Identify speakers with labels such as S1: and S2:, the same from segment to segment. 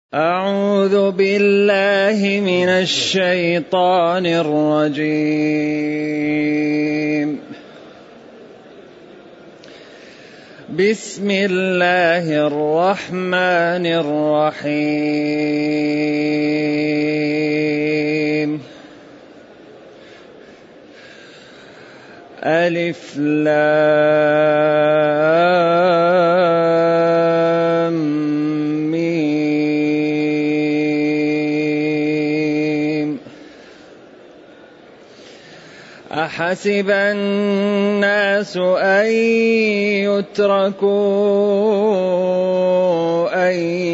S1: أعوذ بالله من الشيطان الرجيم. بسم الله الرحمن الرحيم. ألف لام ميم. أحسب الناس أن يتركوا أن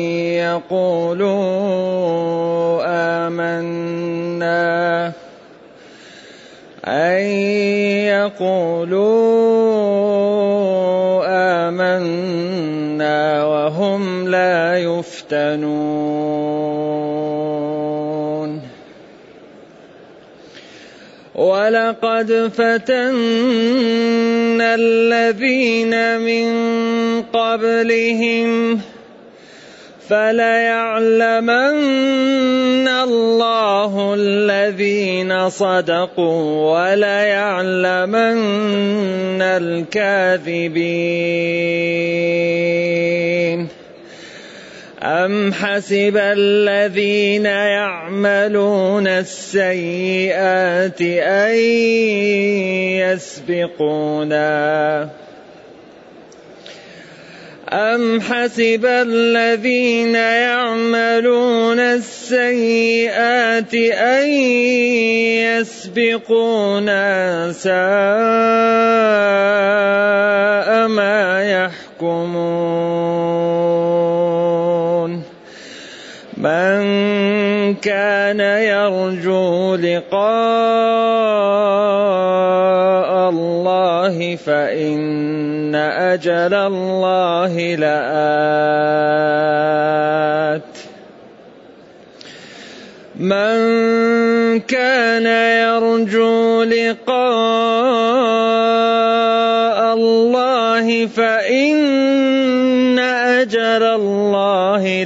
S1: يقولوا آمنا وهم لا يفتنون. ولقد فتنا الذين من قبلهم فليعلمن الله الذين صدقوا وليعلمن الكاذبين. أم حسب الذين يعملون السيئات أن يسبقونا أم حسب الذين يعملون السيئات أن يسبقونا ساء ما يحكمون. من كان يرجو لقاء الله فإن أجل الله لآت. من كان يرجو لقاء الله فإن أجل الله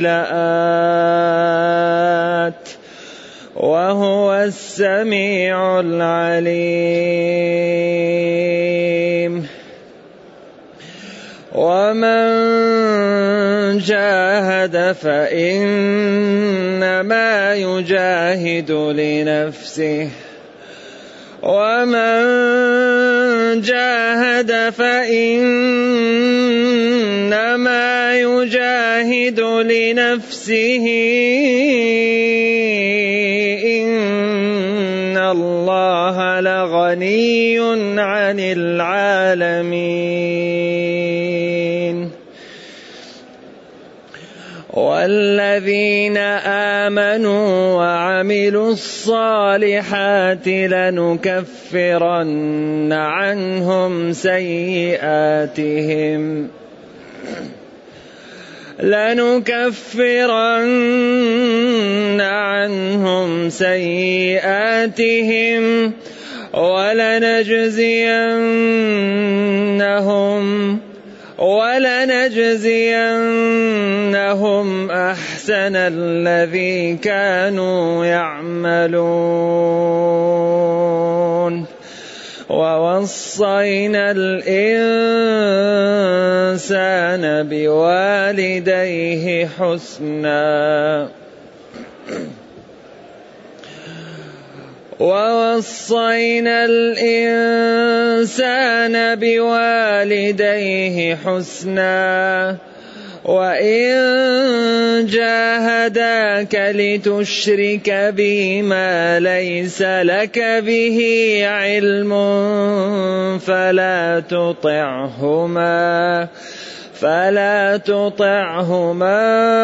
S1: لآت وهو السميع العليم. ومن جاهد فإنما يجاهد لنفسه ومن جاهد فإنما يجاهد لنفسه إن الله لغني عن العالمين. والذين آمنوا وعملوا الصالحات لنكفرن عنهم سيئاتهم ولنجزينهم أحسن الذي كانوا يعملون. ووصينا الإنسان بوالديه حسنا وإن جاهداك لتشرك بي ما ليس لك به علم فلا تطعهما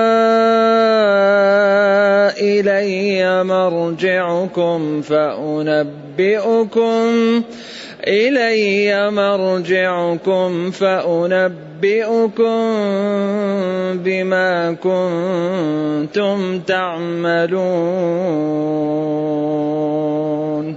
S1: إلي مرجعكم فأنبئكم بما كنتم تعملون.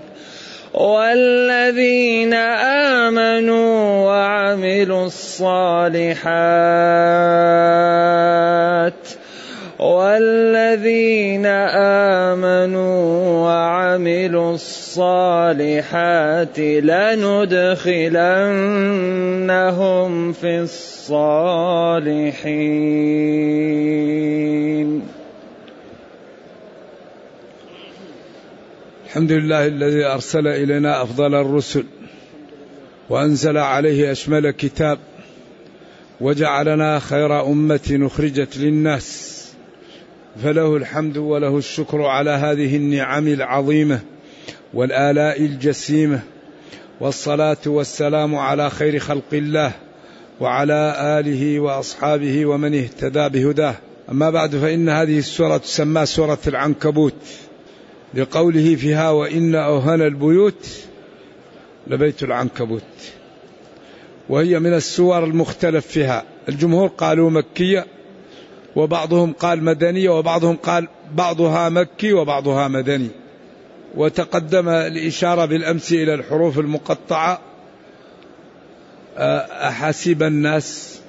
S1: والذين آمنوا وعملوا الصالحات والذين آمنوا وعملوا الصالحات لندخلنهم في الصالحين.
S2: الحمد لله الذي أرسل إلينا أفضل الرسل وأنزل عليه أشمل كتاب وجعلنا خير أمة أخرجت للناس، فله الحمد وله الشكر على هذه النعم العظيمة والآلاء الجسيمة، والصلاة والسلام على خير خلق الله وعلى آله وأصحابه ومن اهتدى بهداه. أما بعد، فإن هذه السورة تسمى سورة العنكبوت لقوله فيها: وإن أوهن البيوت لبيت العنكبوت، وهي من السور المختلف فيها. الجمهور قالوا مكية، وبعضهم قال مدنية، وبعضهم قال بعضها مكي وبعضها مدني. وتقدم الإشارة بالأمس إلى الحروف المقطعة: أحسب الناس،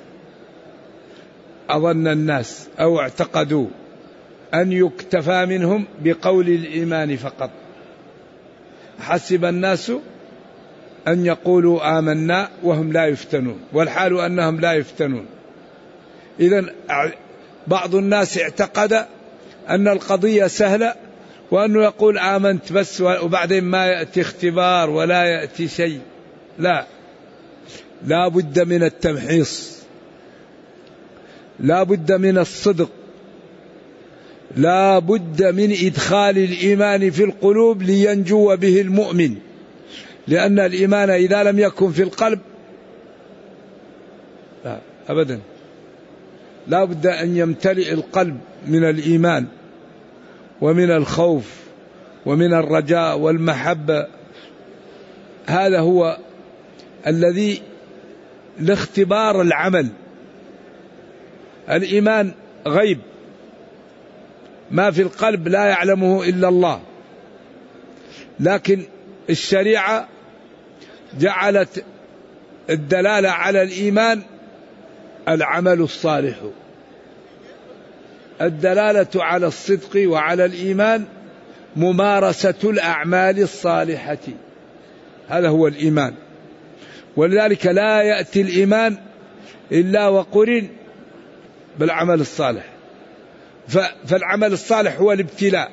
S2: أظن الناس، أو اعتقدوا أن يكتفى منهم بقول الإيمان فقط. حسب الناس أن يقولوا آمنا وهم لا يفتنون، والحال أنهم لا يفتنون. إذن بعض الناس اعتقد أن القضية سهلة، وأنه يقول آمنت بس وبعدين ما يأتي اختبار ولا يأتي شيء. لا بد من التمحيص، لا بد من الصدق، لا بد من إدخال الإيمان في القلوب لينجو به المؤمن، لأن الإيمان إذا لم يكن في القلب لا أبدا. لا بد أن يمتلئ القلب من الإيمان ومن الخوف ومن الرجاء والمحبة. هذا هو الذي لاختبار العمل. الإيمان غيب، ما في القلب لا يعلمه إلا الله، لكن الشريعة جعلت الدلالة على الإيمان العمل الصالح. الدلالة على الصدق وعلى الإيمان ممارسة الأعمال الصالحة، هذا هو الإيمان. ولذلك لا يأتي الإيمان إلا وقرن بالعمل الصالح. فالعمل الصالح هو الابتلاء.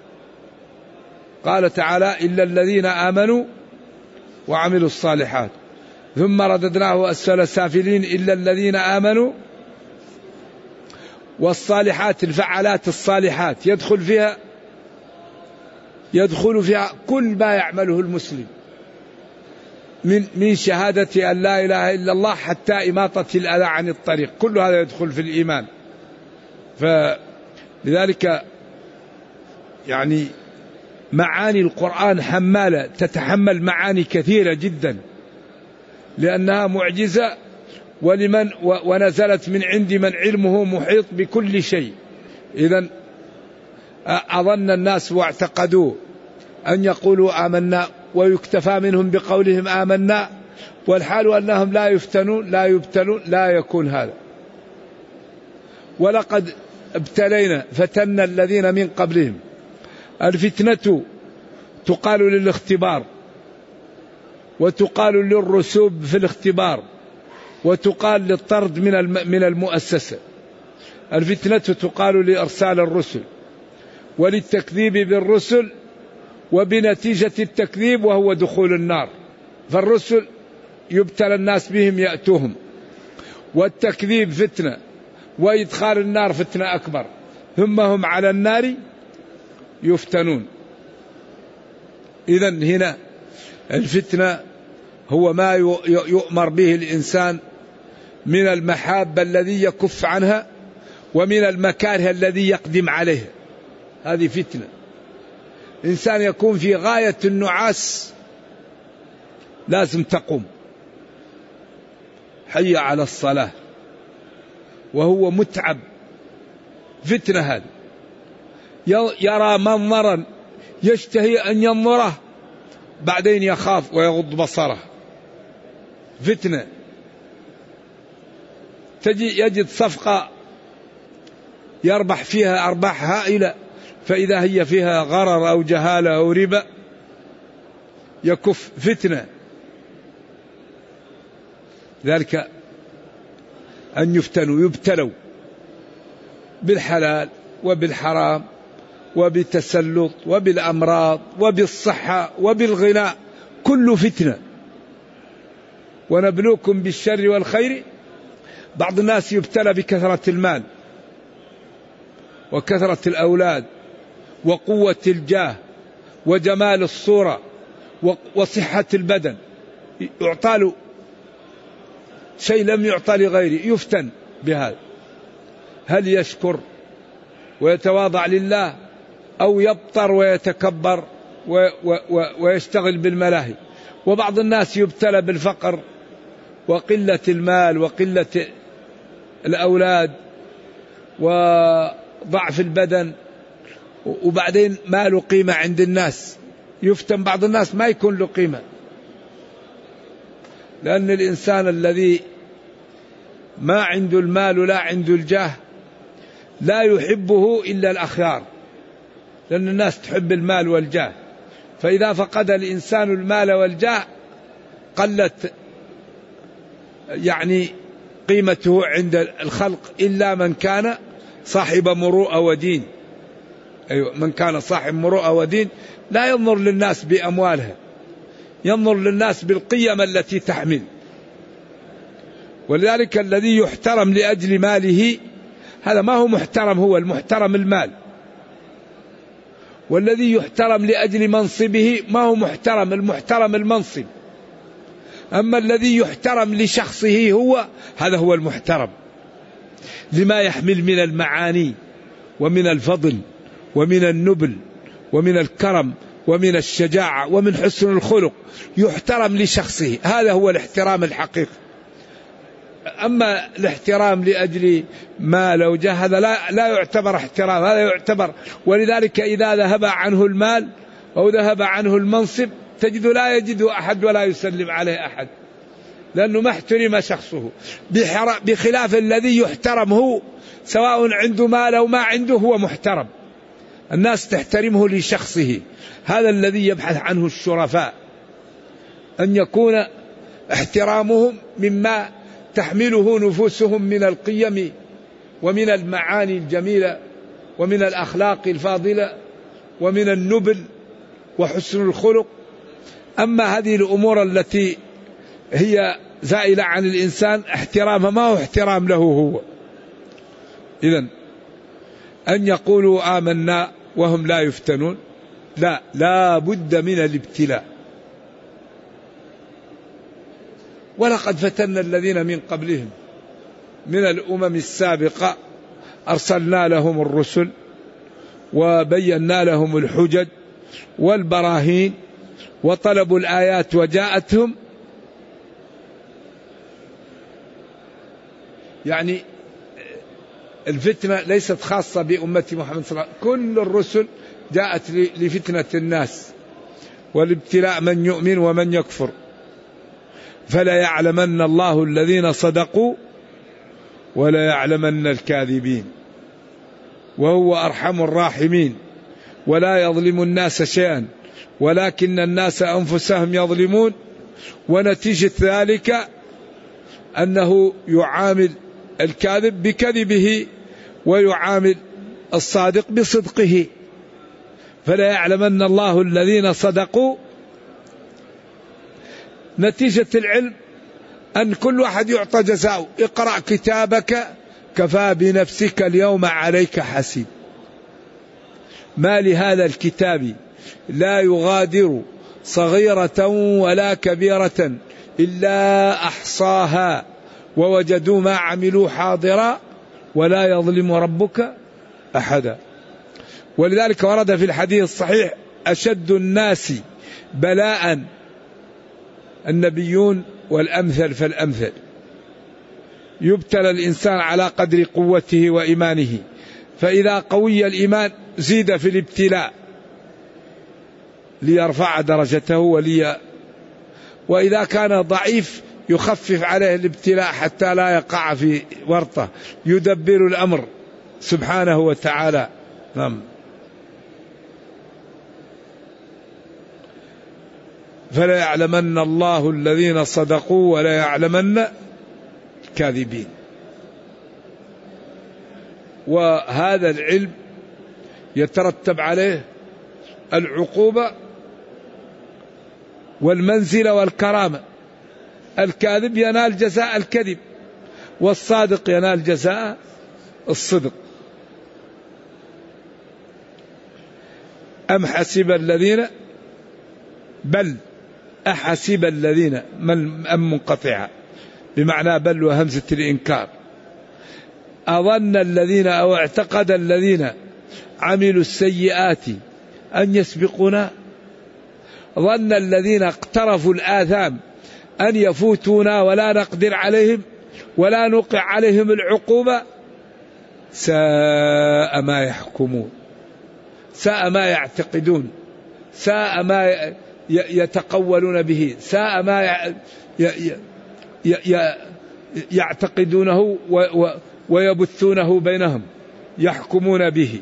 S2: قال تعالى: إلا الذين آمنوا وعملوا الصالحات ثم رددناه أسفل سافلين إلا الذين آمنوا. والصالحات الفعالات الصالحات يدخل فيها كل ما يعمله المسلم، من شهادة أن لا إله إلا الله حتى إماطة الأذى عن الطريق، كل هذا يدخل في الإيمان. فلذلك يعني معاني القرآن حمالة، تتحمل معاني كثيرة جدا لأنها معجزة، ونزلت من عند من علمه محيط بكل شيء. إذن أظن الناس واعتقدوا أن يقولوا آمنا ويكتفى منهم بقولهم آمنا، والحال أنهم لا يفتنون لا يبتلون، لا يكون هذا. ولقد ابتلينا فتنا الذين من قبلهم. الفتنة تقال للاختبار، وتقال للرسوب في الاختبار، وتقال للطرد من المؤسسة. الفتنة تقال لإرسال الرسل وللتكذيب بالرسل وبنتيجة التكذيب وهو دخول النار. فالرسل يبتلى الناس بهم يأتوهم، والتكذيب فتنة، وإدخال النار فتنة أكبر، ثم هم على النار يفتنون. إذن هنا الفتنة هو ما يؤمر به الإنسان من المحاب الذي يكف عنها، ومن المكاره الذي يقدم عليه. هذه فتنة. إنسان يكون في غاية النعاس لازم تقوم، حي على الصلاة، وهو متعب، فتنة. هذا يرى منظرا يشتهي أن ينظره، بعدين يخاف ويغض بصره، فتنة. يجد صفقة يربح فيها أرباح هائلة، فإذا هي فيها غرر أو جهالة أو ربا يكف فتنة. ذلك أن يبتلوا بالحلال وبالحرام وبالتسلط وبالأمراض وبالصحة وبالغناء، كل فتنة. ونبلوكم بالشر والخير. بعض الناس يبتلى بكثرة المال وكثرة الأولاد وقوة الجاه وجمال الصورة وصحة البدن، يعطى له شيء لم يعطى لغيره، يفتن بهذا. هل يشكر ويتواضع لله أو يبطر ويتكبر ويشتغل بالملاهي؟ وبعض الناس يبتلى بالفقر وقلة المال وقلة الأولاد وضعف البدن، وبعدين ما له قيمة عند الناس، يفتن. بعض الناس ما يكون له قيمة، لأن الإنسان الذي ما عنده المال ولا عنده الجاه لا يحبه إلا الأخيار، لأن الناس تحب المال والجاه. فإذا فقد الإنسان المال والجاه قلت قيمته عند الخلق، إلا من كان صاحب مروءة ودين. أيوة، من كان صاحب مروءة ودين لا ينظر للناس بأموالها، ينظر للناس بالقيم التي تحمل. ولذلك الذي يحترم لأجل ماله هذا ما هو محترم، هو المحترم المال. والذي يحترم لأجل منصبه ما هو محترم، المحترم المنصب. أما الذي يحترم لشخصه هذا هو المحترم، لما يحمل من المعاني ومن الفضل ومن النبل ومن الكرم ومن الشجاعة ومن حسن الخلق، يحترم لشخصه. هذا هو الاحترام الحقيقي. أما الاحترام لأجل مال أو جاه هذا لا يعتبر احترام، هذا يعتبر. ولذلك إذا ذهب عنه المال أو ذهب عنه المنصب تجد لا يجد أحد ولا يسلم عليه أحد، لأنه ما احترم شخصه. بخلاف الذي يحترم هو، سواء عنده مال أو ما عنده، هو محترم، الناس تحترمه لشخصه. هذا الذي يبحث عنه الشرفاء، أن يكون احترامهم مما تحمله نفوسهم من القيم ومن المعاني الجميلة ومن الأخلاق الفاضلة ومن النبل وحسن الخلق. أما هذه الأمور التي هي زائلة عن الإنسان احترامها ما هو احترام له هو. إذن أن يقولوا آمنا وهم لا يفتنون، لا بد من الابتلاء. ولقد فتنا الذين من قبلهم من الأمم السابقة، أرسلنا لهم الرسل وبينا لهم الحجج والبراهين وطلبوا الآيات وجاءتهم. الفتنة ليست خاصة بأمة محمد صلى الله عليه وسلم، كل الرسل جاءت لفتنة الناس والابتلاء، من يؤمن ومن يكفر. فلا يعلمن الله الذين صدقوا ولا يعلمن الكاذبين، وهو أرحم الراحمين. ولا يظلم الناس شيئا ولكن الناس أنفسهم يظلمون. ونتيجة ذلك أنه يعامل الكاذب بكذبه ويعامل الصادق بصدقه. فلا يعلمن الله الذين صدقوا، نتيجة العلم أن كل واحد يعطى جزاءه. اقرأ كتابك كفى بنفسك اليوم عليك حسيب. ما لهذا الكتاب لا يغادر صغيرة ولا كبيرة إلا أحصاها ووجدوا ما عملوا حاضرا ولا يظلم ربك أحدا. ولذلك ورد في الحديث الصحيح: أشد الناس بلاء النبيون والأمثل فالأمثل. يبتلى الإنسان على قدر قوته وإيمانه، فإذا قوي الإيمان زيد في الابتلاء ليرفع درجته وإذا كان ضعيف يخفف عليه الابتلاء حتى لا يقع في ورطة، يدبر الأمر سبحانه وتعالى. نعم. فلا يعلمن الله الذين صدقوا ولا يعلمن الكاذبين. وهذا العلم يترتب عليه العقوبة والمنزلة والكرامة. الكاذب ينال جزاء الكذب، والصادق ينال جزاء الصدق. أم حسب الذين، بل أحسب الذين، أم منقطعة بمعنى بل وهمزة الإنكار. أظن الذين أو اعتقد الذين عملوا السيئات أن يسبقونا، ظن الذين اقترفوا الآثام أن يفوتونا ولا نقدر عليهم ولا نوقع عليهم العقوبة. ساء ما يحكمون، ساء ما يعتقدون، ساء ما يتقولون به، ساء ما يعتقدونه ويبثونه بينهم، يحكمون به.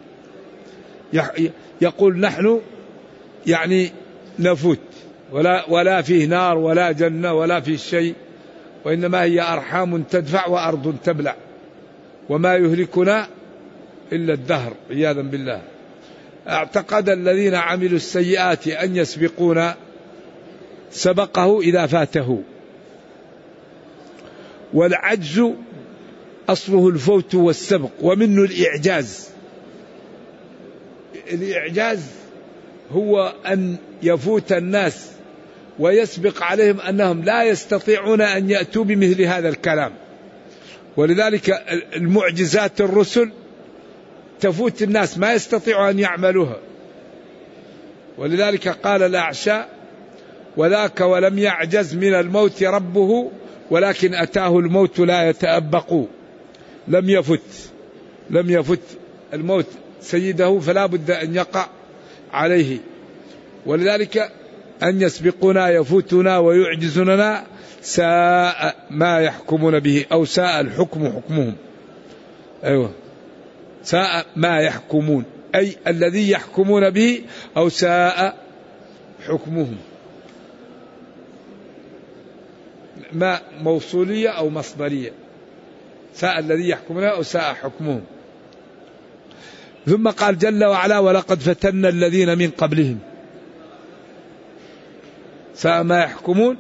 S2: يقول نحن يعني نفوت ولا فيه نار ولا جنة ولا فيه شيء، وإنما هي أرحام تدفع وأرض تبلع، وما يهلكنا إلا الدهر عياذا بالله. اعتقد الذين عملوا السيئات أن يسبقونا، سبقه إذا فاته. والعجز أصله الفوت والسبق، ومنه الإعجاز. الإعجاز هو أن يفوت الناس ويسبق عليهم أنهم لا يستطيعون أن يأتوا بمثل هذا الكلام. ولذلك المعجزات الرسل تفوت الناس ما يستطيعوا أن يعملوها. ولذلك قال الأعشى وذاك ولم يعجز من الموت ربه ولكن أتاه الموت لا يتأبق. لم يفت الموت سيده، فلا بد أن يقع عليه. ولذلك أن يسبقنا يفوتنا ويعجزنا ساء ما يحكمون به، أو ساء الحكم حكمهم. أيوة، ساء ما يحكمون أي الذي يحكمون به، أو ساء حكمهم. ما موصولية أو مصدرية، ساء الذي يحكمون أو ساء حكمهم. ثم قال جل وعلا ولقد فتنا الذين من قبلهم. ساء ما يحكمون.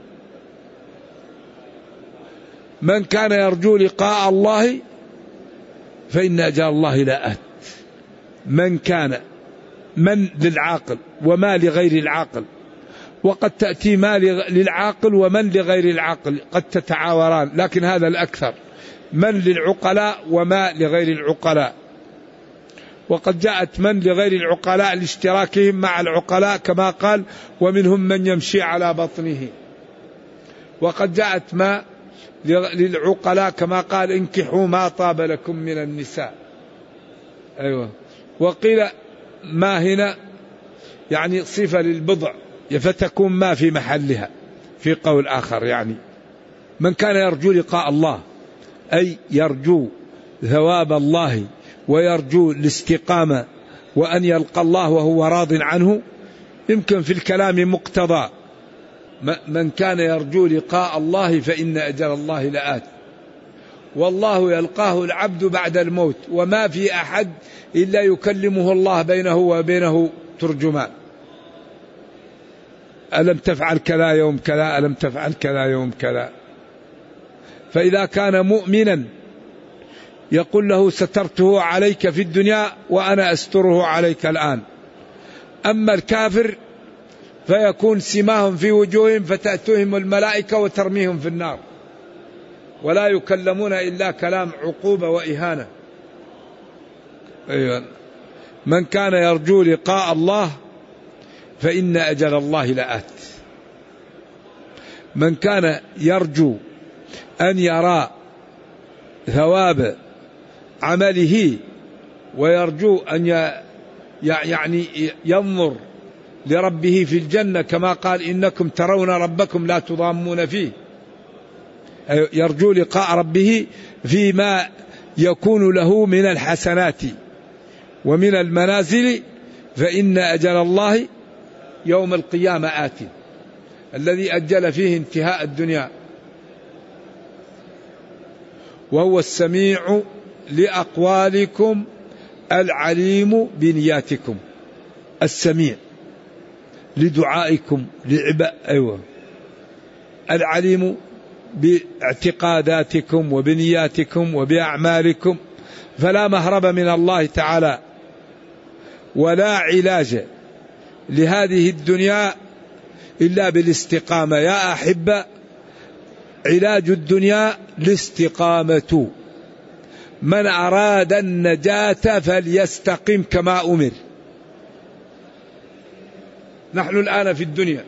S2: من كان يرجو لقاء الله فإن أجل الله لآت. من كان، من للعاقل وما لغير العاقل، وقد تأتي ما للعاقل ومن لغير العاقل، قد تتعاوران، لكن هذا الأكثر. من للعقلاء وما لغير العقلاء. وقد جاءت من لغير العقلاء لاشتراكهم مع العقلاء كما قال ومنهم من يمشي على بطنه. وقد جاءت ما للعقلاء كما قال انكحوا ما طاب لكم من النساء. أيوة. وقيل ما هنا يعني صفة للبضع فتكون ما في محلها في قول آخر. يعني من كان يرجو لقاء الله أي يرجو ثواب الله ويرجو الاستقامة وأن يلقى الله وهو راض عنه. يمكن في الكلام مقتضى من كان يرجو لقاء الله فإن أجل الله لآت. والله يلقاه العبد بعد الموت، وما في أحد إلا يكلمه الله بينه وبينه ترجمان. ألم تفعل كذا يوم كذا، ألم تفعل كذا يوم كذا. فإذا كان مؤمنا يقول له سترته عليك في الدنيا وأنا أستره عليك الآن. أما الكافر فيكون سماهم في وجوههم فتأتيهم الملائكة وترميهم في النار، ولا يكلمون إلا كلام عقوبة وإهانة. أيوة. من كان يرجو لقاء الله فإن أجل الله لآت. من كان يرجو أن يرى ثواب عمله ويرجو أن يعني ينظر لربه في الجنة كما قال إنكم ترون ربكم لا تضامون فيه، يرجو لقاء ربه فيما يكون له من الحسنات ومن المنازل، فإن أجل الله يوم القيامة آت، الذي أجل فيه انتهاء الدنيا. وهو السميع لأقوالكم العليم بنياتكم. السميع لدعائكم أيوة. العليم باعتقاداتكم وبنياتكم وبأعمالكم. فلا مهرب من الله تعالى ولا علاج لهذه الدنيا إلا بالاستقامة. يا أحبة، علاج الدنيا الاستقامة. من أراد النجاة فليستقم كما أمر. نحن الآن في الدنيا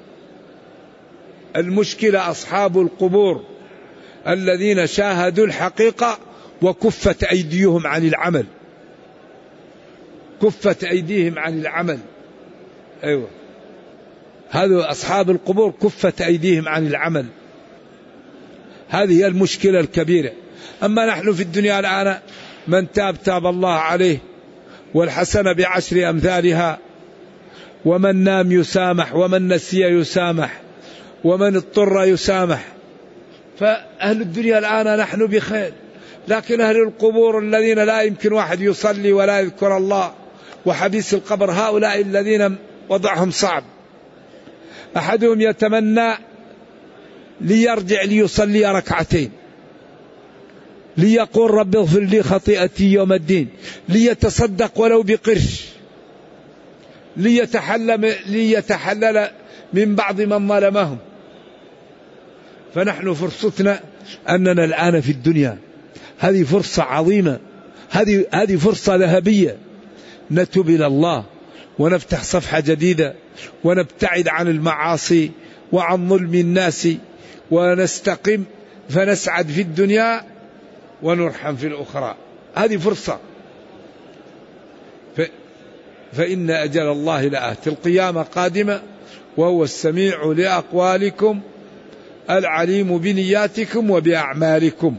S2: المشكلة أصحاب القبور الذين شاهدوا الحقيقة وكفت أيديهم عن العمل. كفت أيديهم عن العمل. أيوة، هذا أصحاب القبور كفت أيديهم عن العمل. هذه هي المشكلة الكبيرة. أما نحن في الدنيا الآن من تاب تاب الله عليه، والحسنة بعشر أمثالها، ومن نام يسامح، ومن نسي يسامح، ومن اضطر يسامح. فأهل الدنيا الآن نحن بخير، لكن أهل القبور الذين لا يمكن واحد يصلي ولا يذكر الله، وحبيس القبر، هؤلاء الذين وضعهم صعب. أحدهم يتمنى ليرجع ليصلي ركعتين، ليقول رب اغفر لي خطيئتي يوم الدين، ليتصدق ولو بقرش، ليتحلل من بعض من ظلمهم. فنحن فرصتنا أننا الآن في الدنيا، هذه فرصة عظيمة، هذه فرصة ذهبية، نتوب إلى الله ونفتح صفحة جديدة، ونبتعد عن المعاصي وعن ظلم الناس، ونستقم فنسعد في الدنيا ونرحم في الأخرى. هذه فرصة. فإن أجل الله لآت، القيامة قادمة، وهو السميع لأقوالكم العليم بنياتكم وبأعمالكم.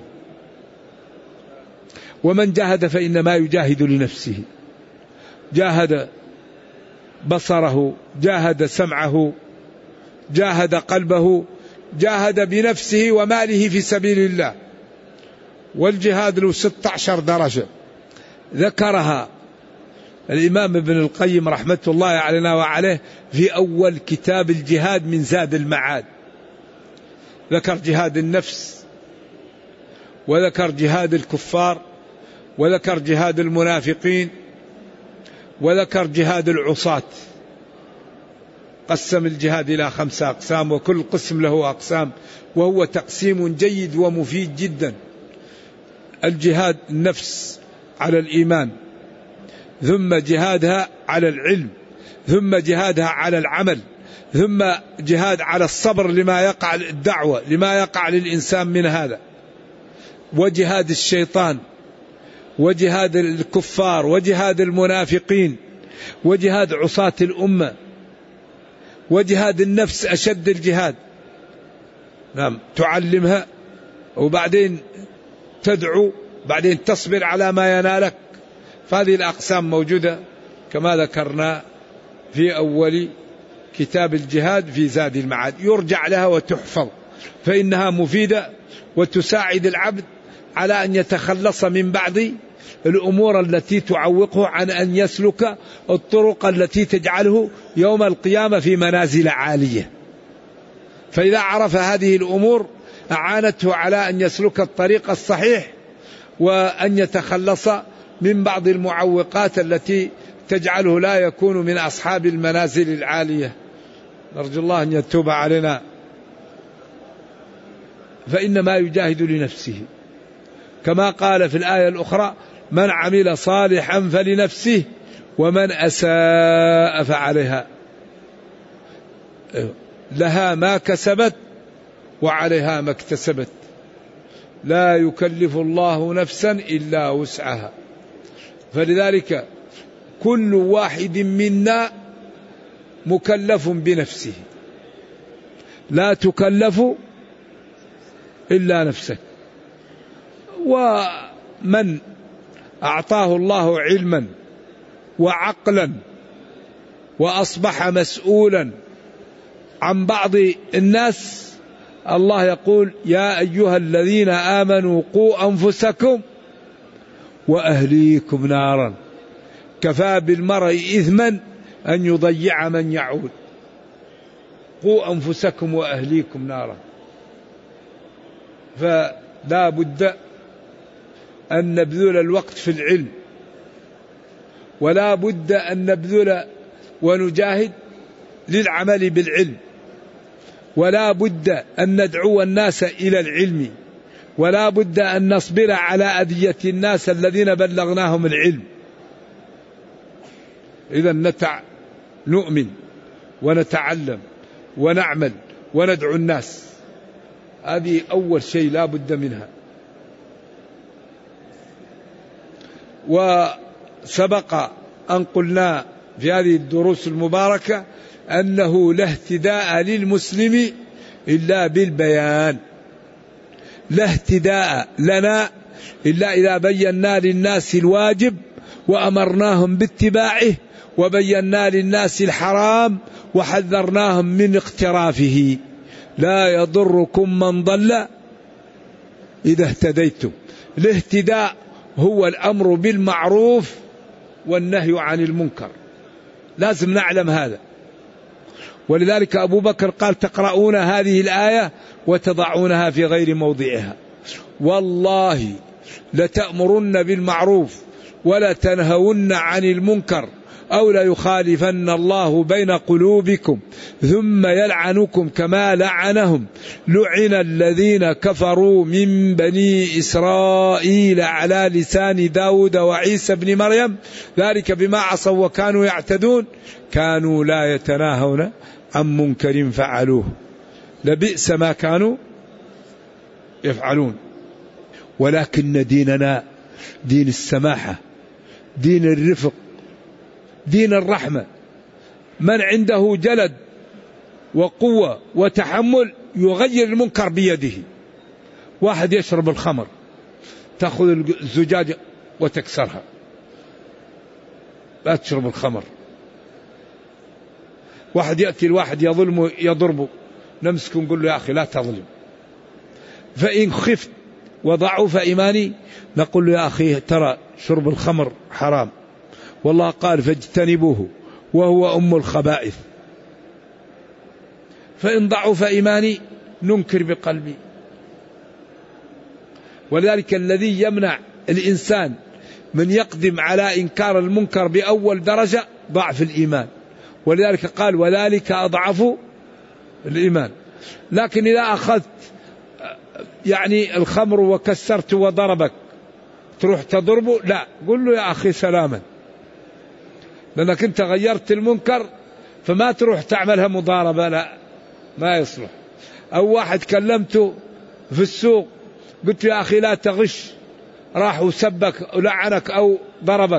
S2: ومن جاهد فإنما يجاهد لنفسه. جاهد بصره، جاهد سمعه، جاهد قلبه، جاهد بنفسه وماله في سبيل الله. والجهاد له 16 درجة ذكرها الإمام ابن القيم رحمة الله علينا وعليه في أول كتاب الجهاد من زاد المعاد. ذكر جهاد النفس، وذكر جهاد الكفار، وذكر جهاد المنافقين، وذكر جهاد العصاة. قسم الجهاد إلى 5 أقسام، وكل قسم له أقسام، وهو تقسيم جيد ومفيد جدا. الجهاد النفس على الإيمان، ثم جهادها على العلم، ثم جهادها على العمل، ثم جهاد على الصبر لما يقع الدعوة، لما يقع للإنسان من هذا، وجهاد الشيطان، وجهاد الكفار، وجهاد المنافقين، وجهاد عصاة الأمة، وجهاد النفس أشد الجهاد. نعم، تعلمها وبعدين تدعو، بعدين تصبر على ما ينالك. فهذه الأقسام موجودة كما ذكرنا في أول كتاب الجهاد في زاد المعاد. يرجع لها وتحفظ، فإنها مفيدة وتساعد العبد على أن يتخلص من بعض الأمور التي تعوقه عن أن يسلك الطرق التي تجعله يوم القيامة في منازل عالية. فإذا عرف هذه الأمور أعانته على أن يسلك الطريق الصحيح، وأن يتخلص من بعض المعوقات التي تجعله لا يكون من أصحاب المنازل العالية. نرجو الله أن يتوب علينا. فإنما يجاهد لنفسه، كما قال في الآية الأخرى: من عمل صالحا فلنفسه ومن أساء فعليها، لها ما كسبت وعليها ما اكتسبت، لا يكلف الله نفسا إلا وسعها. فلذلك كل واحد منا مكلف بنفسه، لا تكلف إلا نفسك. من أعطاه الله علما وعقلا وأصبح مسؤولا عن بعض الناس، الله يقول يا أيها الذين آمنوا قوا أنفسكم وأهليكم نارا كفى بالمرء إثما أن يضيع من يعود. قوا أنفسكم وأهليكم نارا. فلا بد أن نبذل الوقت في العلم، ولا بد أن نبذل ونجاهد للعمل بالعلم، ولا بد أن ندعو الناس إلى العلم، ولا بد أن نصبر على أذية الناس الذين بلغناهم العلم. إذا نؤمن ونتعلم ونعمل وندعو الناس، هذه أول شيء لا بد منها. وسبق أن قلنا في هذه الدروس المباركة أنه لا اهتداء للمسلم إلا بالبيان، لا اهتداء لنا إلا إذا بينا للناس الواجب وأمرناهم باتباعه، وبينا للناس الحرام وحذرناهم من اقترافه. لا يضركم من ضل إذا اهتديتم. الاهتداء هو الأمر بالمعروف والنهي عن المنكر، لازم نعلم هذا. ولذلك أبو بكر قال تقرؤون هذه الآية وتضعونها في غير موضعها، والله لتأمرن بالمعروف ولا تنهون عن المنكر أو لا يخالفن الله بين قلوبكم ثم يلعنكم كما لعنهم. لعن الذين كفروا من بني إسرائيل على لسان داود وعيسى بن مريم ذلك بما عصوا وكانوا يعتدون كانوا لا يتناهون عن منكر فعلوه لبئس ما كانوا يفعلون. ولكن ديننا دين السماحة، دين الرفق، دين الرحمة. من عنده جلد وقوة وتحمل يغير المنكر بيده. واحد يشرب الخمر تأخذ الزجاجة وتكسرها، لا تشرب الخمر. واحد يأتي الواحد يظلمه يضربه، نمسك ونقول له يا أخي لا تظلم. فإن خفت وضعف إيماني نقول له يا أخي ترى شرب الخمر حرام، والله قال فاجتنبوه وهو أم الخبائث. فإن ضعف إيماني ننكر بقلبي. ولذلك الذي يمنع الإنسان من يقدم على إنكار المنكر بأول درجة ضعف الإيمان. ولذلك قال وذلك أضعف الإيمان. لكن إذا أخذت يعني الخمر وكسرت وضربك تروح تضربه، لا، قل له يا أخي سلاما، لأنك أنت غيرت المنكر، فما تروح تعملها مضاربة، لا، ما يصلح. أو واحد كلمته في السوق قلت يا أخي لا تغش، راح وسبك ولعنك أو ضربك.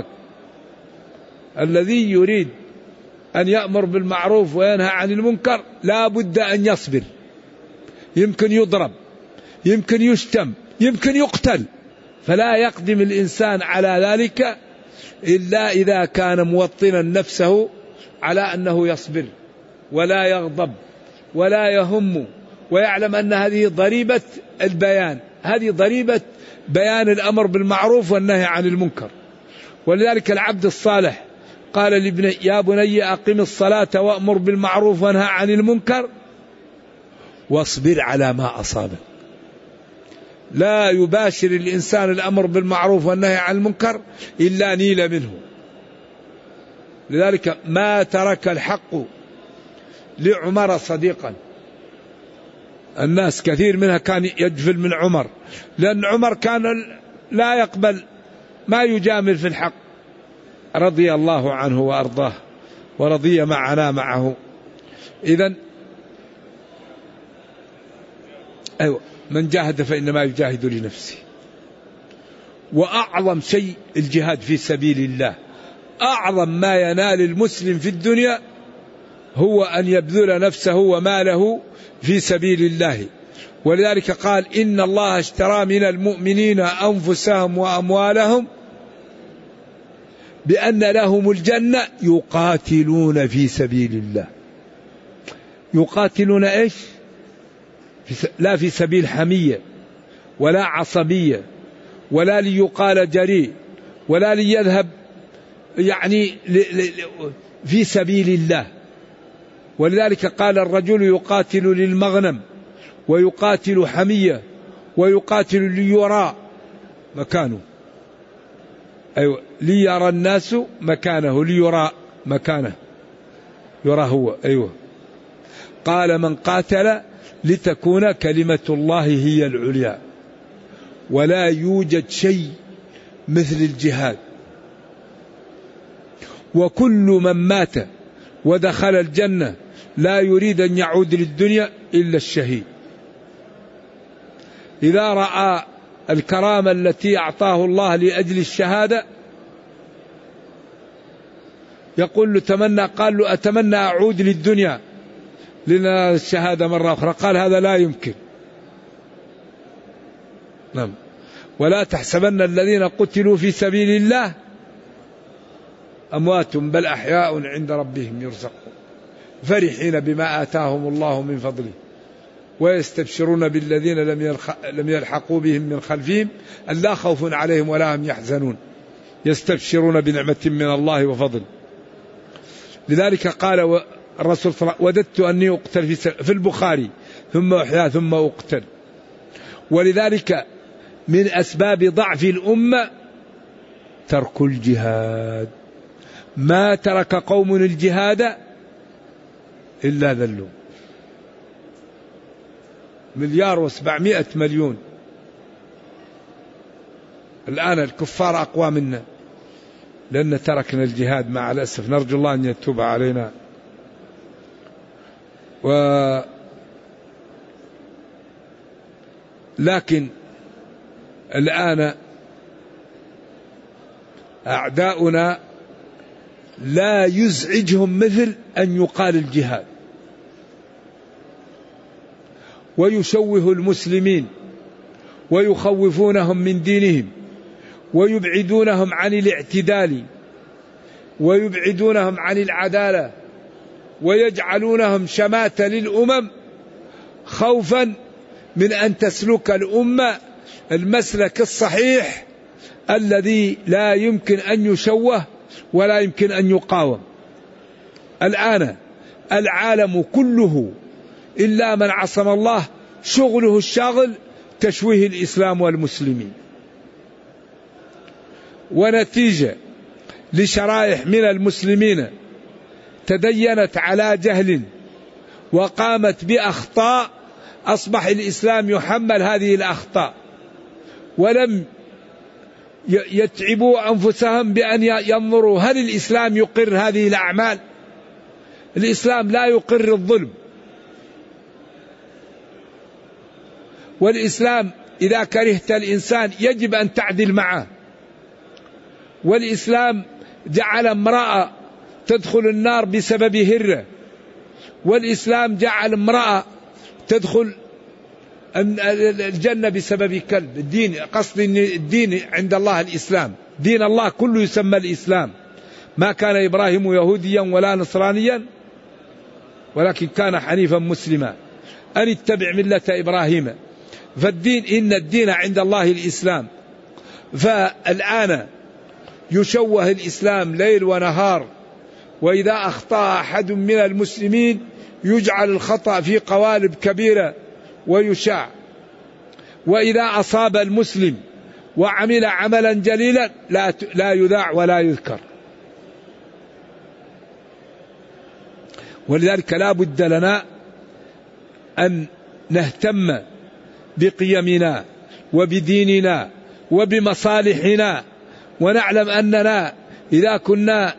S2: الذي يريد أن يأمر بالمعروف وينهى عن المنكر لا بد أن يصبر. يمكن يضرب، يمكن يشتم، يمكن يقتل، فلا يقدم الإنسان على ذلك إلا إذا كان موطنا نفسه على أنه يصبر ولا يغضب ولا يهم، ويعلم أن هذه ضريبة البيان، هذه ضريبة بيان الأمر بالمعروف والنهي عن المنكر. ولذلك العبد الصالح قال لابني يا بني أقم الصلاة وأمر بالمعروف وانهى عن المنكر واصبر على ما أصابك. لا يباشر الإنسان الأمر بالمعروف والنهي عن المنكر إلا نيل منه. لذلك ما ترك الحق لعمر صديقا. الناس كثير منها كان يجفل من عمر، لأن عمر كان لا يقبل ما يجامل في الحق، رضي الله عنه وأرضاه ورضي معنا معه. إذن أيوة، من جاهد فإنما يجاهد لنفسه. وأعظم شيء الجهاد في سبيل الله. أعظم ما ينال المسلم في الدنيا هو أن يبذل نفسه وماله في سبيل الله. ولذلك قال إن الله اشترى من المؤمنين أنفسهم وأموالهم بأن لهم الجنة يقاتلون في سبيل الله. يقاتلون إيش؟ لا في سبيل حمية ولا عصبية ولا ليقال جريء ولا ليذهب يعني في سبيل الله. ولذلك قال الرجل يقاتل للمغنم ويقاتل حمية ويقاتل ليرى مكانه، أيوة ليرى الناس مكانه، ليرى مكانه، يرى هو، أيوة. قال من قاتل لتكون كلمة الله هي العليا ولا يوجد شيء مثل الجهاد. وكل من مات ودخل الجنة لا يريد أن يعود للدنيا إلا الشهيد. إذا رأى الكرامة التي أعطاه الله لأجل الشهادة يقول له تمنى، قال له أتمنى أعود للدنيا لنا الشهادة مرة أخرى، قال هذا لا يمكن. نعم. ولا تحسبن الذين قتلوا في سبيل الله أموات بل أحياء عند ربهم يرزقون فرحين بما آتاهم الله من فضله ويستبشرون بالذين لم يلحقوا بهم من خلفهم ألا خوف عليهم ولا هم يحزنون يستبشرون بنعمة من الله وفضل. لذلك قال الرسول صلى الله عليه وسلم وددت أني أقتل في البخاري ثم أحيا ثم أقتل. ولذلك من أسباب ضعف الأمة ترك الجهاد. ما ترك قوم الجهاد إلا ذلوا. 1,700,000,000 الآن الكفار أقوى منا لأن تركنا الجهاد مع الأسف. نرجو الله أن يتوب علينا. لكن الآن أعداؤنا لا يزعجهم مثل أن يقال الجهاد، ويشوه المسلمين ويخوفونهم من دينهم ويبعدونهم عن الاعتدال ويبعدونهم عن العدالة ويجعلونهم شماتة للأمم خوفا من أن تسلك الأمة المسلك الصحيح الذي لا يمكن أن يشوه ولا يمكن أن يقاوم. الآن العالم كله إلا من عصم الله شغله الشاغل تشويه الإسلام والمسلمين، ونتيجة لشرائح من المسلمين تدينت على جهل وقامت بأخطاء أصبح الإسلام يحمل هذه الأخطاء، ولم يتعبوا أنفسهم بأن ينظروا هل الإسلام يقر هذه الأعمال. الإسلام لا يقر الظلم، والإسلام إذا كرهت الإنسان يجب أن تعدل معه. والإسلام جعل امرأة تدخل النار بسبب هرة، والإسلام جعل امرأة تدخل الجنة بسبب كلب. الدين قصد الدين عند الله الإسلام، دين الله كله يسمى الإسلام. ما كان إبراهيم يهوديا ولا نصرانيا ولكن كان حنيفا مسلما أن اتبع ملة إبراهيم. فالدين إن الدين عند الله الإسلام. فالآن يشوه الإسلام ليل ونهار، وإذا أخطأ أحد من المسلمين يجعل الخطأ في قوالب كبيرة ويشاع، وإذا أصاب المسلم وعمل عملا جليلا لا يذاع ولا يذكر. ولذلك لا بد لنا أن نهتم بقيمنا وبديننا وبمصالحنا، ونعلم أننا إذا كنا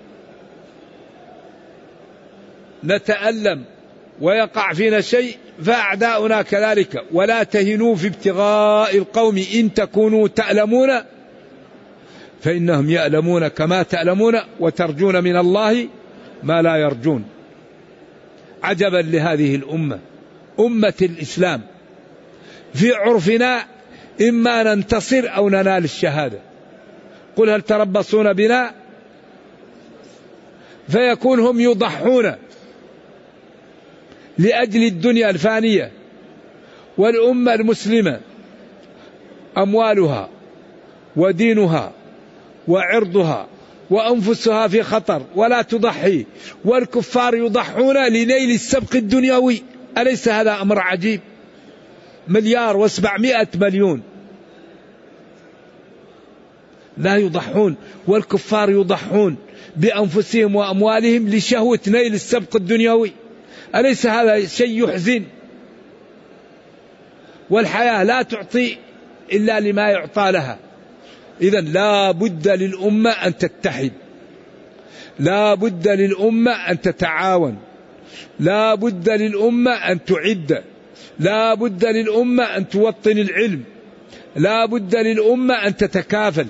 S2: نتألم ويقع فينا شيء فأعداؤنا كذلك. ولا تهنوا في ابتغاء القوم إن تكونوا تألمون فإنهم يألمون كما تألمون وترجون من الله ما لا يرجون. عجبا لهذه الأمة، أمة الإسلام، في عرفنا إما ننتصر أو ننال الشهادة. قل هل تربصون بنا؟ فيكون هم يضحون لأجل الدنيا الفانية، والأمة المسلمة أموالها ودينها وعرضها وأنفسها في خطر ولا تضحي، والكفار يضحون لنيل السبق الدنيوي. أليس هذا أمر عجيب؟ 1,700,000,000,000 لا يضحون، والكفار يضحون بأنفسهم وأموالهم لشهوة نيل السبق الدنيوي. أليس هذا شيء يحزن؟ والحياة لا تعطي إلا لما يعطى لها. إذن لا بد للأمة أن تتحد، لا بد للأمة أن تتعاون، لا بد للأمة أن تعد، لا بد للأمة أن توطن العلم، لا بد للأمة أن تتكافل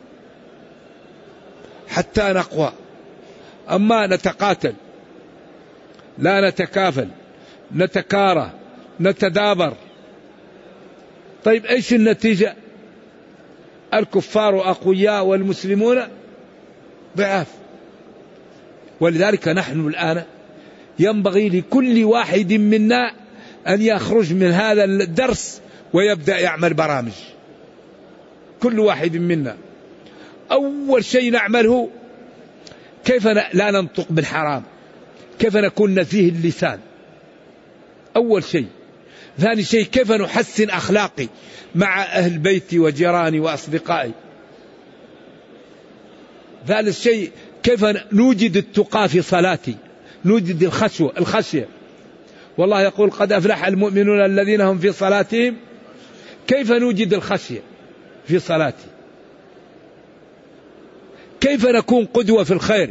S2: حتى نقوى. أما نتقاتل، لا نتكافل، نتكاره، نتدابر، طيب إيش النتيجة؟ الكفار أقوياء والمسلمون ضعاف. ولذلك نحن الآن ينبغي لكل واحد منا أن يخرج من هذا الدرس ويبدأ يعمل برامج. كل واحد منا أول شيء نعمله كيف لا ننطق بالحرام، كيف نكون نزيه اللسان، أول شيء. ثاني شيء كيف نحسن أخلاقي مع أهل بيتي وجيراني وأصدقائي. ثالث شيء كيف نوجد التقى في صلاتي، نوجد الخشية. والله يقول قد أفلح المؤمنون الذين هم في صلاتهم. كيف نوجد الخشية في صلاتي؟ كيف نكون قدوة في الخير؟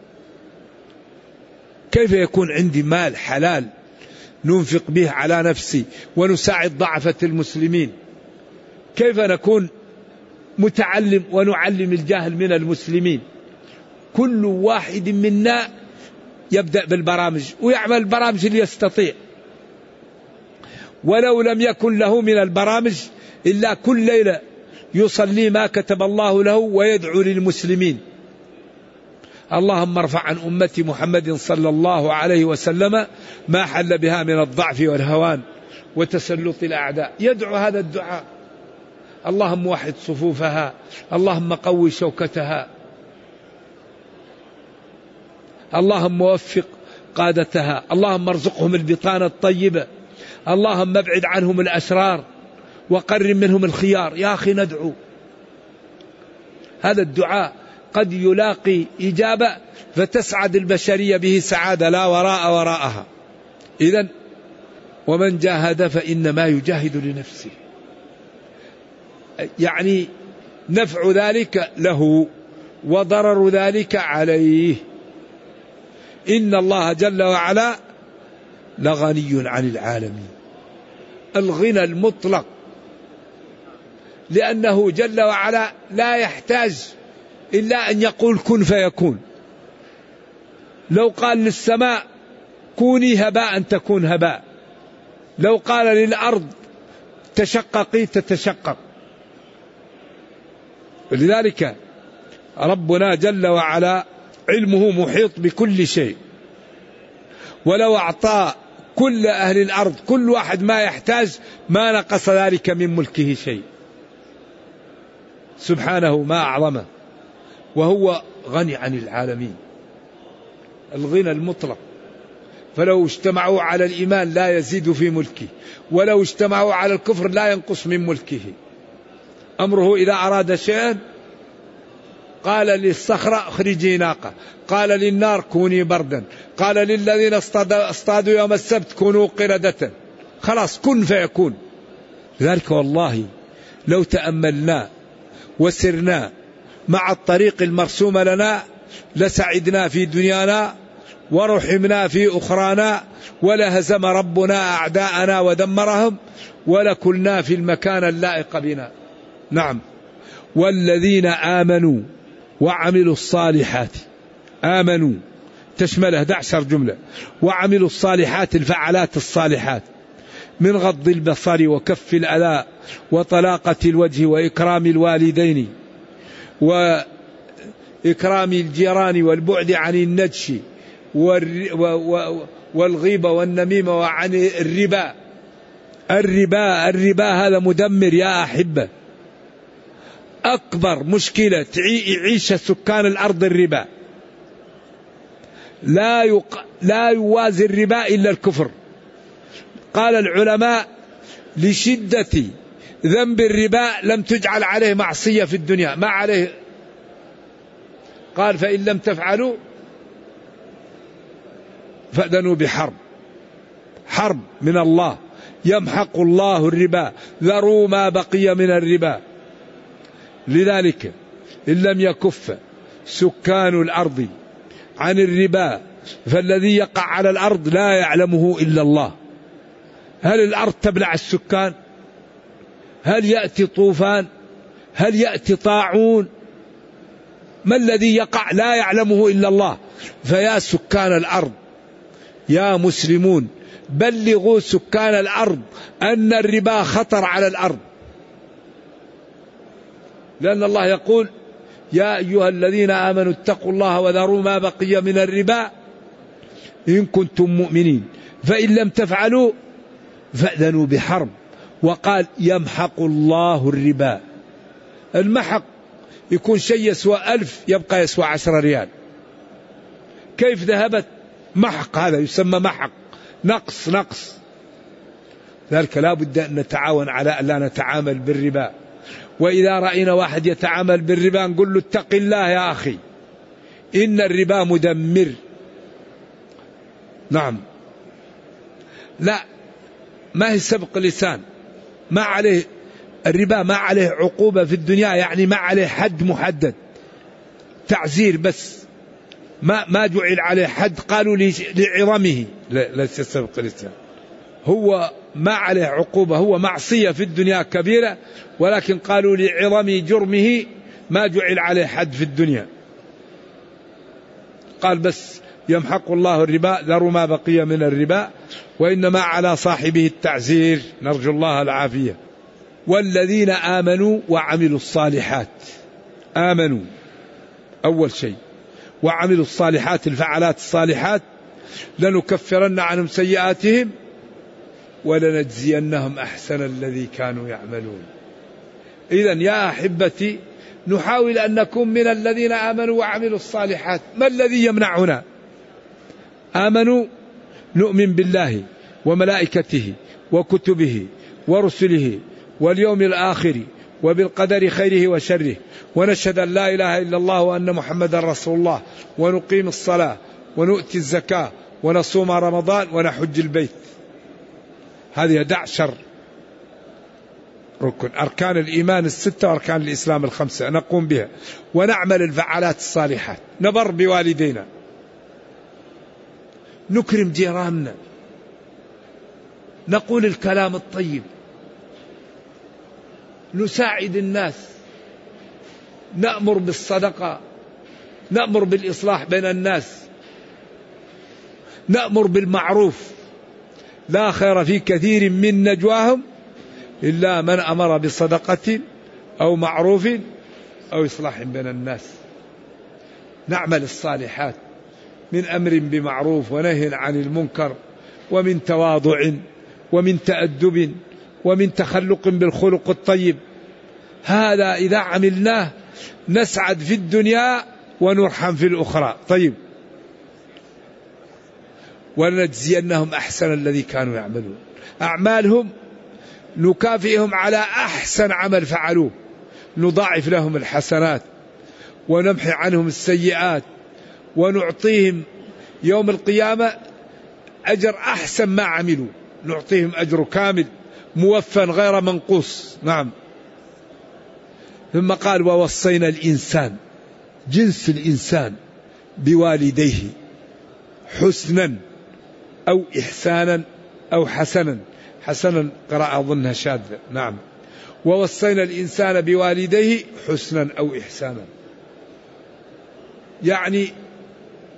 S2: كيف يكون عندي مال حلال ننفق به على نفسي ونساعد ضعفة المسلمين؟ كيف نكون متعلم ونعلم الجاهل من المسلمين؟ كل واحد منا يبدأ بالبرامج ويعمل البرامج اللي يستطيع، ولو لم يكن له من البرامج إلا كل ليلة يصلي ما كتب الله له ويدعو للمسلمين. اللهم ارفع عن أمة محمد صلى الله عليه وسلم ما حل بها من الضعف والهوان وتسلط الأعداء. يدعو هذا الدعاء: اللهم وحد صفوفها، اللهم قوي شوكتها، اللهم وفق قادتها، اللهم ارزقهم البطانة الطيبة، اللهم ابعد عنهم الأشرار وقرب منهم الخيار. يا أخي ندعو هذا الدعاء، قد يلاقي إجابة فتسعد البشرية به سعادة لا وراء وراءها. إذن ومن جاهد فإنما يجاهد لنفسه، يعني نفع ذلك له وضرر ذلك عليه. إن الله جل وعلا لغني عن العالمين، الغنى المطلق، لأنه جل وعلا لا يحتاج إلا أن يقول كن فيكون. لو قال للسماء كوني هباء تكون هباء، لو قال للأرض تشققي تتشقق. لذلك ربنا جل وعلا علمه محيط بكل شيء، ولو أعطى كل أهل الأرض كل واحد ما يحتاج ما نقص ذلك من ملكه شيء. سبحانه ما أعظمه، وهو غني عن العالمين، الغنى المطلق. فلو اجتمعوا على الإيمان لا يزيد في ملكه، ولو اجتمعوا على الكفر لا ينقص من ملكه. أمره إذا أراد شيئا قال للصخرة اخرجي ناقة، قال للنار كوني بردا، قال للذين اصطادوا يوم السبت كونوا قردة. خلاص كن فيكون. لذلك والله لو تأملنا وسرنا مع الطريق المرسوم لنا لسعدنا في دنيانا ورحمنا في أخرانا، ولهزم ربنا أعداءنا ودمرهم، ولكلنا في المكان اللائق بنا. نعم. والذين آمنوا وعملوا الصالحات، آمنوا تشمل 11 جملة، وعملوا الصالحات الفعلات الصالحات، من غض البصر وكف الأذى وطلاقة الوجه وإكرام الوالدين وإكرام الجيران والبعد عن النجش والغيبة والنميمة وعن الربا. الربا هذا مدمر يا أحبة. أكبر مشكلة يعيش سكان الأرض الربا. لا يوازي الربا إلا الكفر. قال العلماء لشدة ذنب الربا لم تجعل عليه معصية في الدنيا، ما عليه. قال فإن لم تفعلوا فأذنوا بحرب، حرب من الله. يمحق الله الربا، ذروا ما بقي من الربا. لذلك إن لم يكف سكان الأرض عن الربا فالذي يقع على الأرض لا يعلمه إلا الله. هل الأرض تبلع السكان؟ هل يأتي طوفان؟ هل يأتي طاعون؟ ما الذي يقع لا يعلمه إلا الله. فيا سكان الأرض يا مسلمون بلغوا سكان الأرض أن الربا خطر على الأرض، لأن الله يقول يا أيها الذين آمنوا اتقوا الله وذروا ما بقي من الربا إن كنتم مؤمنين فإن لم تفعلوا فأذنوا بحرب. وقال يمحق الله الربا. المحق يكون شيء يسوى 1000 يبقى يسوى 10 ريال. كيف ذهبت؟ محق، هذا يسمى محق، نقص. ذلك لا بد أن نتعاون على أن لا نتعامل بالربا. وإذا رأينا واحد يتعامل بالربا نقول له اتق الله يا أخي إن الربا مدمر. نعم، لا، ما هي سبق لسان، ما عليه الربا، ما عليه عقوبة في الدنيا، يعني ما عليه حد محدد، تعزير بس، ما جعل عليه حد. قالوا لعظمه، ليس سبق لسان، هو ما عليه عقوبة، هو معصية في الدنيا كبيرة، ولكن قالوا لعظم جرمه ما جعل عليه حد في الدنيا. قال بس يمحق الله الربا، ذروا ما بقي من الربا وإنما على صاحبه التعزير، نرجو الله العافية. والذين آمنوا وعملوا الصالحات، آمنوا أول شيء وعملوا الصالحات، الفعلات الصالحات، لنكفرن عنهم سيئاتهم ولنجزينهم أحسن الذي كانوا يعملون. إذن يا أحبتي نحاول أن نكون من الذين آمنوا وعملوا الصالحات. ما الذي يمنعنا؟ آمنوا نؤمن بالله وملائكته وكتبه ورسله واليوم الآخر وبالقدر خيره وشره، ونشهد أن لا إله إلا الله وأن محمد رسول الله، ونقيم الصلاة ونؤتي الزكاة ونصوم رمضان ونحج البيت. هذه 11 ركن، أركان الإيمان 6 وأركان الإسلام 5 نقوم بها. ونعمل الفعالات الصالحات، نبر بوالدينا، نكرم جيراننا، نقول الكلام الطيب، نساعد الناس، نأمر بالصدقة، نأمر بالإصلاح بين الناس، نأمر بالمعروف. لا خير في كثير من نجواهم إلا من أمر بصدقة أو معروف أو إصلاح بين الناس. نعمل الصالحات من أمر بمعروف ونهي عن المنكر، ومن تواضع ومن تأدب ومن تخلق بالخلق الطيب. هذا إذا عملناه نسعد في الدنيا ونرحم في الأخرى. طيب، ولنجزينهم أحسن الذي كانوا يعملون. أعمالهم نكافئهم على أحسن عمل فعلوه، نضاعف لهم الحسنات ونمحي عنهم السيئات، ونعطيهم يوم القيامة أجر أحسن ما عملوا، نعطيهم أجر كامل موفى غير منقوص. نعم. ثم قال ووصينا الإنسان، جنس الإنسان، بوالديه حسنا أو إحسانا أو حسنا. حسنا قراءة أظنها شاذة. نعم. ووصينا الإنسان بوالديه حسنا أو إحسانا، يعني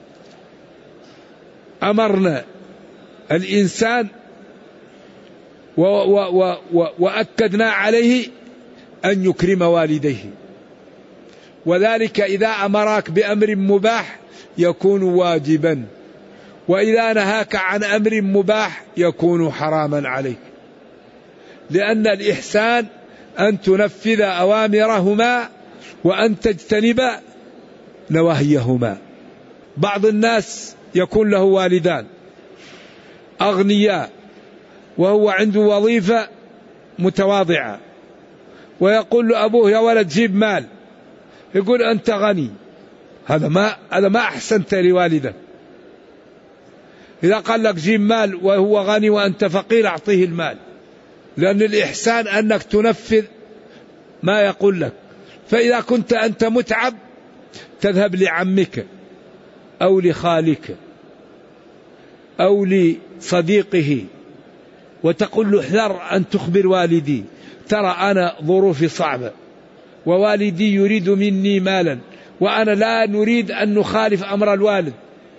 S2: أمرنا الإنسان وأكدنا عليه أن يكرم والديه، وذلك إذا أمرك بأمر مباح يكون واجبا، وإذا نهاك عن أمر مباح يكون حراما عليك، لأن الإحسان أن تنفذ أوامرهما وأن تجتنب نواهيهما. بعض الناس يكون له والدان أغنياء وهو عنده وظيفة متواضعة، ويقول له أبوه يا ولد جيب مال، يقول أنت غني. هذا ما أحسنت لوالدك. إذا قال لك جيب مال وهو غني وأنت فقير أعطيه المال، لأن الإحسان أنك تنفذ ما يقول لك. فإذا كنت أنت متعب تذهب لعمك أو لخالك أو لصديقه وتقول له احذر أن تخبر والدي، ترى أنا ظروفي صعبة ووالدي يريد مني مالا وأنا لا نريد أن نخالف أمر الوالد،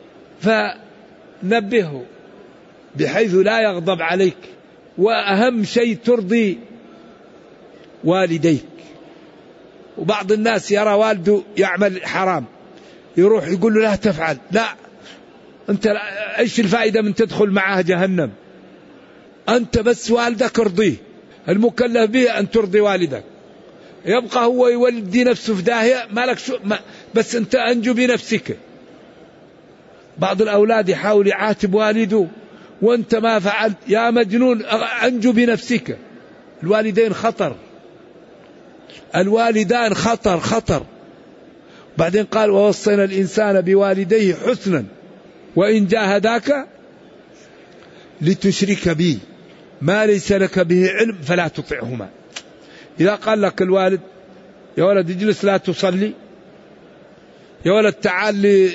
S2: فنبهه بحيث لا يغضب عليك. وأهم شيء ترضي والديك. وبعض الناس يرى والده يعمل حرام يروح يقول له لا تفعل، لا أنت إيش الفائدة من تدخل معه جهنم؟ أنت بس والدك ارضيه، المكلف به أن ترضي والدك. يبقى هو يولدي نفسه في داهية مالك بس أنت أنجو بنفسك. بعض الأولاد يحاول يعاتب والده وأنت ما فعلت، يا مجنون أنجو بنفسك. الوالدين خطر، الوالدان خطر. بعدين قال ووصينا الإنسان بوالديه حسنا وإن جاهداك لتشرك بي ما ليس لك به علم فلا تطعهما. إذا قال لك الوالد يا ولد اجلس لا تصلي، يا ولد تعال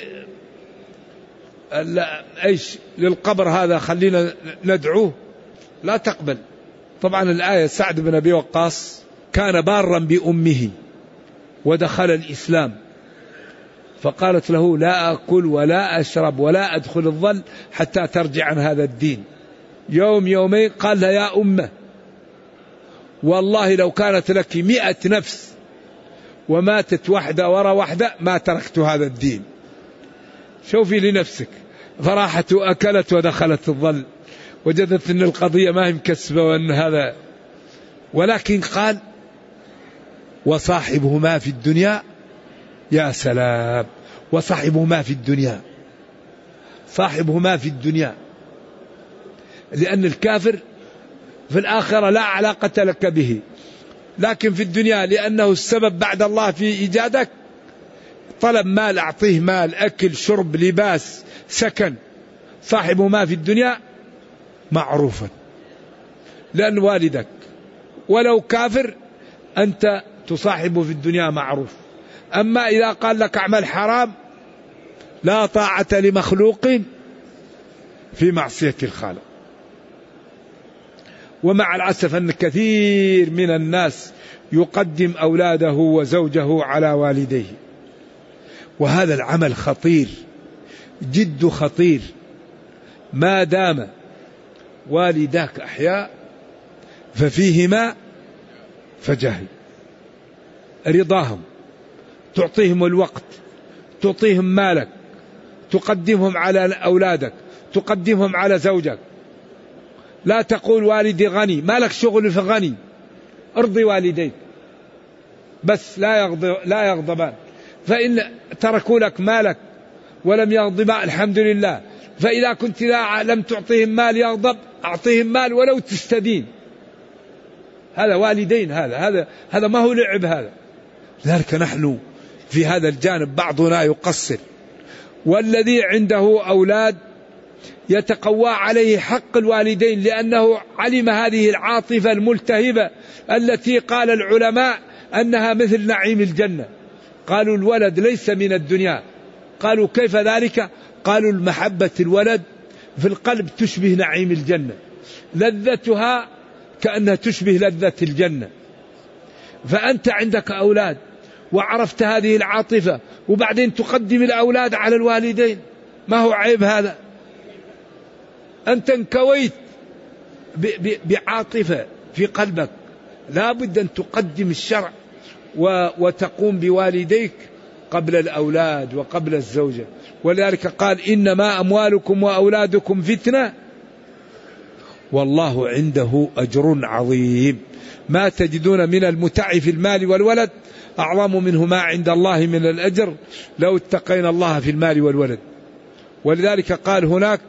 S2: للقبر هذا خلينا ندعوه، لا تقبل. طبعا الآية سعد بن أبي وقاص كان بارا بأمه ودخل الإسلام، فقالت له لا أكل ولا أشرب ولا أدخل الظل حتى ترجع عن هذا الدين. يومين قال لها يا أمه والله لو كانت لك 100 نفس وماتت واحدة ورا واحدة ما تركت هذا الدين. شوفي لنفسك. فراحت وأكلت ودخلت الظل، وجدت أن القضية ما هي مكسبة وأن هذا. ولكن قال وصاحبهما في الدنيا، يا سلام، وصاحبهما في الدنيا، صاحبهما في الدنيا، لأن الكافر في الآخرة لا علاقة لك به، لكن في الدنيا لأنه السبب بعد الله في إيجادك، طلب مال أعطيه مال، أكل شرب لباس سكن. صاحبهما في الدنيا معروفا لأن والدك، ولو كافر أنت تصاحبه في الدنيا معروف. أما إذا قال لك اعمل حرام لا طاعة لمخلوق في معصية الخالق. ومع الأسف أن كثير من الناس يقدم أولاده وزوجه على والديه، وهذا العمل خطير جد خطير. ما دام والداك أحياء ففيهما فجاهد. رضاهم، تعطيهم الوقت، تعطيهم مالك، تقدمهم على أولادك، تقدمهم على زوجك. لا تقول والدي غني، ما لك شغل في غني، ارضي والديك بس لا يغضبان. فإن تركوا لك مالك ولم يغضبا الحمد لله. فإذا كنت لم تعطيهم مال يغضب، أعطيهم مال ولو تستدين. هذا والدين، هذا ما هو لعب هذا. لذلك نحن في هذا الجانب بعضنا يقصر، والذي عنده أولاد يتقوى عليه حق الوالدين، لأنه علم هذه العاطفة الملتهبة التي قال العلماء أنها مثل نعيم الجنة. قالوا الولد ليس من الدنيا. قالوا كيف ذلك؟ قالوا المحبة الولد في القلب تشبه نعيم الجنة، لذتها كأنها تشبه لذة الجنة. فأنت عندك أولاد وعرفت هذه العاطفة وبعدين تقدم الأولاد على الوالدين، ما هو عيب هذا؟ أنت انكويت بعاطفة في قلبك، لا بد أن تقدم الشرع وتقوم بوالديك قبل الأولاد وقبل الزوجة. ولذلك قال إنما أموالكم وأولادكم فتنة والله عنده أجر عظيم. ما تجدون من المتع في المال والولد أعظم منه ما عند الله من الأجر لو اتقينا الله في المال والولد. ولذلك قال هناك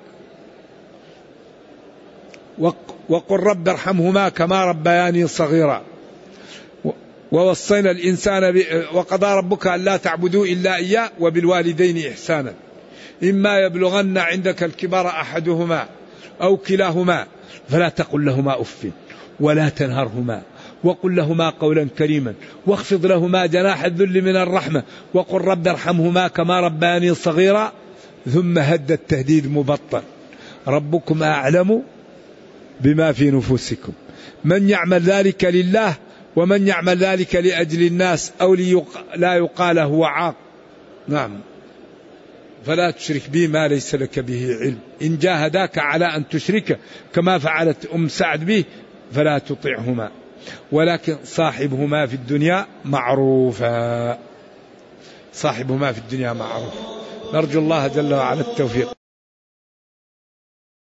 S2: وقل رب ارحمهما كما ربياني صغيرا ووصينا الإنسان وقضى ربك ألا تعبدوا إلا إياه وبالوالدين إحسانا إما يبلغن عندك الكبر أحدهما أو كلاهما فلا تقل لهما أف ولا تنهرهما وقل لهما قولا كريما واخفض لهما جناح الذل من الرحمة وقل رب ارحمهما كما ربياني صغيرا. ثم هد التهديد مبطن ربكم أعلم بما في نفوسكم من يعمل ذلك لله ومن يعمل ذلك لأجل الناس أو لا يقال هو عاق. نعم فلا تشرك بي ما ليس لك به علم إن جاهداك على أن تشرك كما فعلت سعد به فلا تطعهما ولكن صاحبهما في الدنيا معروفا. صاحبهما في الدنيا معروف. نرجو الله جل وعلا التوفيق.